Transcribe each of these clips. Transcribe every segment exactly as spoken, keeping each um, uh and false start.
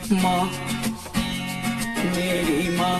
माँ, मेरी माँ,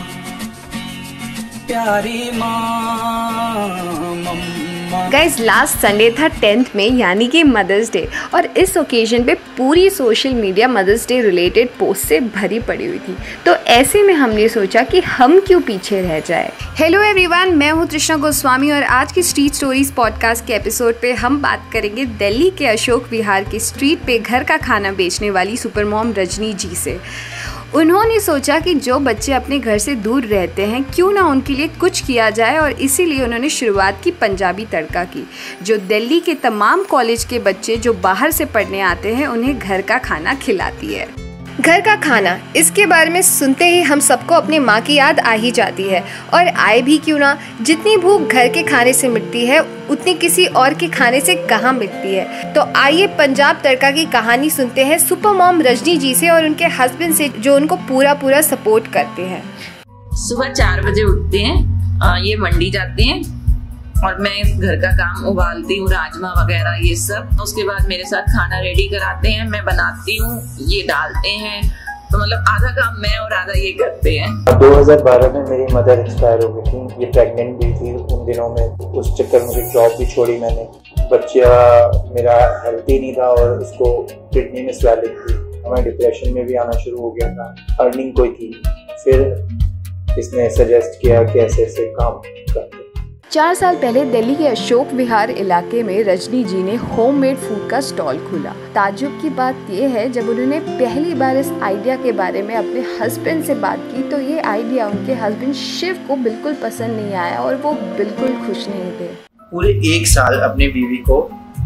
प्यारी माँ, मम्मा। गाइज लास्ट संडे था टेंथ में, यानी कि मदर्स डे, और इस ओकेजन पे पूरी social media Mother's Day related post से भरी पड़ी हुई थी। तो ऐसे में हमने सोचा कि हम क्यों पीछे रह जाए। हेलो एवरीवन, मैं हूँ तृष्णा गोस्वामी और आज की स्ट्रीट स्टोरीज पॉडकास्ट के एपिसोड पे हम बात करेंगे दिल्ली के अशोक विहार के स्ट्रीट पे घर का खाना बेचने वाली सुपर मॉम रजनी जी से। उन्होंने सोचा कि जो बच्चे अपने घर से दूर रहते हैं क्यों ना उनके लिए कुछ किया जाए, और इसीलिए उन्होंने शुरुआत की पंजाबी तड़का की, जो दिल्ली के तमाम कॉलेज के बच्चे जो बाहर से पढ़ने आते हैं उन्हें घर का खाना खिलाती है। घर का खाना, इसके बारे में सुनते ही हम सबको अपनी माँ की याद आ ही जाती है, और आए भी क्यों ना। जितनी भूख घर के खाने से मिटती है उतनी किसी और के खाने से कहाँ मिटती है। तो आइए पंजाब तड़का की कहानी सुनते हैं सुपर मॉम रजनी जी से और उनके हस्बैंड से, जो उनको पूरा पूरा सपोर्ट करते हैं। सुबह चार बजे उठते हैं, ये मंडी जाते हैं और मैं घर का काम उबालती हूँ, राजमा वगैरह ये सब। उसके बाद मेरे साथ खाना रेडी कराते हैं, मैं बनाती हूँ, ये डालते हैं। तो मतलब आधा काम मैं और आधा ये करते हैं। दो हज़ार बारह में मेरी मदर एक्सपायर हो गई थी, ये प्रेग्नेंट भी थी उन दिनों में। उस चक्कर में जॉब भी छोड़ी मैंने। बच्चा मेरा हेल्थी नहीं था और उसको किडनी में स्वेलिंग थी, मैं डिप्रेशन में भी आना शुरू हो गया था। अर्निंग कोई थी, फिर इसने सजेस्ट किया कि ऐसे ऐसे काम करते। चार साल पहले दिल्ली के अशोक विहार इलाके में रजनी जी ने होममेड फूड का स्टॉल खोला। ताज्जुब की बात यह है, जब उन्होंने पहली बार इस आइडिया के बारे में अपने हस्बैंड से बात की तो ये आइडिया उनके हस्बैंड शिव को बिल्कुल पसंद नहीं आया और वो बिल्कुल खुश नहीं थे। पूरे एक साल अपनी बीवी को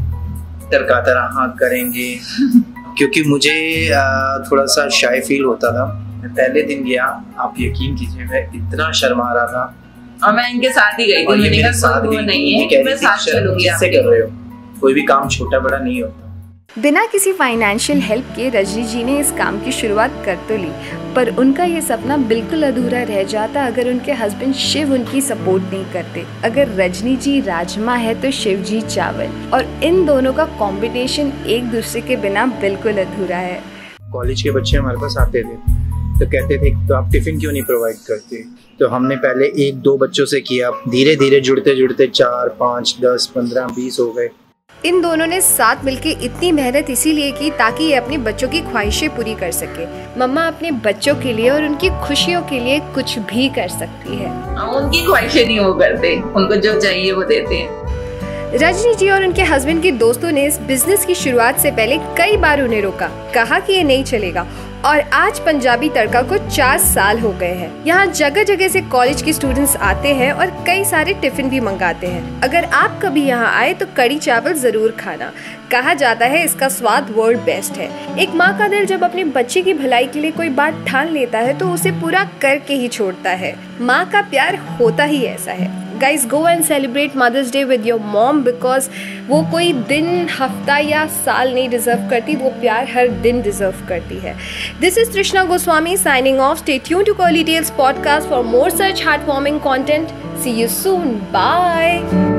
तरकाता रहा करेंगे क्योंकि मुझे थोड़ा सा शाय फील होता था। मैं पहले दिन गया, आप यकीन कीजिए मैं इतना शर्मा रहा था, और मैं इनके साथ ही गई थी। मैंने कहा साथ वो नहीं है कि मैं साथ चलूंगी, आपसे कर रहे हो। कोई भी काम छोटा बड़ा नहीं होता। बिना किसी फाइनेंशियल हेल्प के रजनी जी ने इस काम की शुरुआत कर तो ली, पर उनका ये सपना बिल्कुल अधूरा रह जाता अगर उनके हस्बैंड शिव उनकी सपोर्ट नहीं करते। अगर रजनी जी राजमा है तो शिव जी चावल, और इन दोनों का कॉम्बिनेशन एक दूसरे के बिना बिल्कुल अधूरा है। कॉलेज के बच्चे हमारे पास आते थे तो कहते थे तो आप टिफिन क्यों नहीं प्रोवाइड करते। तो हमने पहले एक दो बच्चों से किया, धीरे धीरे जुड़ते जुड़ते चार पाँच दस पंद्रह बीस हो गए। इन दोनों ने साथ मिलकर इतनी मेहनत इसीलिए की ताकि ये अपने बच्चों की ख्वाहिशें पूरी कर सके। मम्मा अपने बच्चों के लिए और उनकी खुशियों के लिए कुछ भी कर सकती है। उनकी ख्वाहिशें नहीं वो करते, उनको जो चाहिए वो देते हैं। रजनी जी और उनके हस्बैंड के दोस्तों ने इस बिजनेस की शुरुआत से पहले कई बार उन्हें रोका, कहा कि ये नहीं चलेगा, और आज पंजाबी तड़का को चार साल हो गए हैं। यहाँ जगह जगह से कॉलेज के स्टूडेंट्स आते हैं और कई सारे टिफिन भी मंगाते हैं। अगर आप कभी यहाँ आए तो कड़ी चावल जरूर खाना। कहा जाता है इसका स्वाद वर्ल्ड बेस्ट है। एक माँ का दिल जब अपने बच्चे की भलाई के लिए कोई बात ठान लेता है तो उसे पूरा करके ही छोड़ता है। माँ का प्यार होता ही ऐसा है। Guys, go and celebrate Mother's Day with your mom because वो कोई दिन, हफ्ता या साल नहीं डिजर्व करती, वो प्यार हर दिन डिजर्व करती है। This is Trishna Goswami signing off. Stay tuned to Curly Tales podcast for more such heartwarming content. See you soon. Bye.